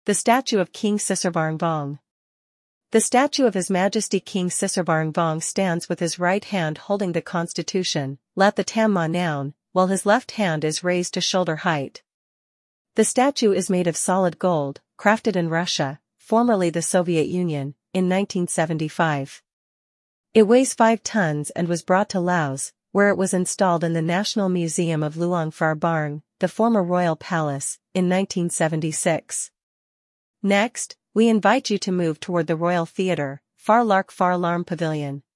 The statue of King Ciserbarngvong. The statue of His Majesty King Ciserbarngvong stands with his right hand holding the constitution, Lat the Tamma Noun, while his left hand is raised to shoulder height. The statue is made of solid gold, crafted in Russia, formerly the Soviet Union, in 1975. It weighs 5 tons and was brought to Laos, where it was installed in the National Museum of Luang Prabang, the former royal palace, in 1976. Next, we invite you to move toward the Royal Theatre, Far Lark Far Larm Pavilion.